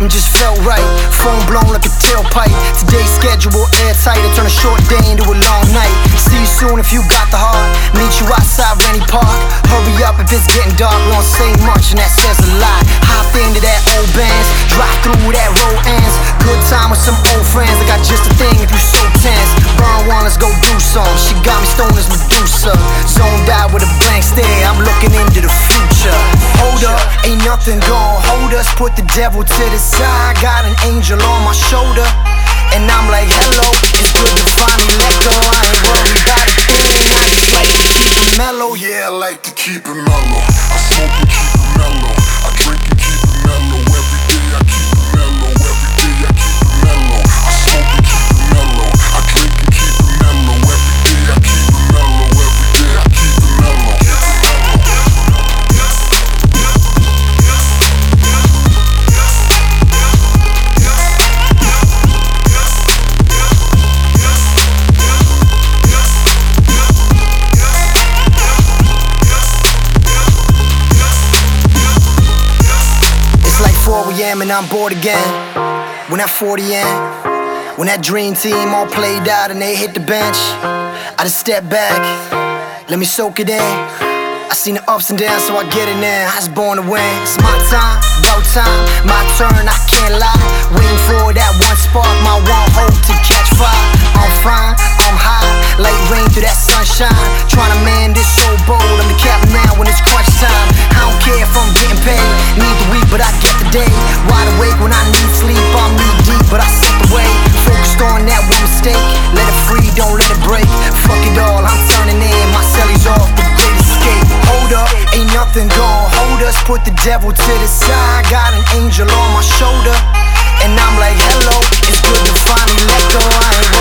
and just felt right. Phone blown like a tailpipe. Today's schedule airtight. I turn a short day into a long night. See you soon if you got the heart. Meet you outside Rennie Park. Hurry up if it's getting dark. We don't say much and that says a lot. Hop into that old Benz, drive through that road ends. Good time with some old friends. I got just a thing if you so tense. Burn one, let's go do some. She got me stoned as Medusa. Zoned out with a blank stare. I'm looking into the future. Hold up, ain't nothing gon' hold us. Put the devil to the side. Got an angel on my shoulder. And I'm like, hello, it's good to finally let go. I ain't worried about a thing. I just like to keep it mellow. Yeah, I like to keep it mellow. I smoke and keep it mellow. I drink and keep it mellow. Every day I keep it mellow. Every day I keep it mellow. I smoke and keep it mellow. I drink and keep it mellow. Every day I keep it mellow. Every day I keep it mellow. It's like 4 AM and I'm bored again. When that 40 in, when that dream team all played out and they hit the bench, I just step back, let me soak it in. I seen the ups and downs, so I get it in. I was born to win. It's my time, about time, my turn, I can't lie. Waiting for that one spark, my one hope to catch fire. I'm fine, I'm high, like rain through that sunshine. Tryna man this so bold, I'm the captain now when it's crunch time. I don't care if I'm getting paid, need the week, but I get the day. Wide awake when I need sleep, I'm knee deep, but I sit the way. Focused on that one mistake, let it free, don't let it break. Fuck it all, I'm turning in, my cellies off, the great escape. Hold up, ain't nothing gon' hold us. Put the devil to the side. Got an angel on my shoulder. And I'm like, hello, it's good to finally let go. I ain't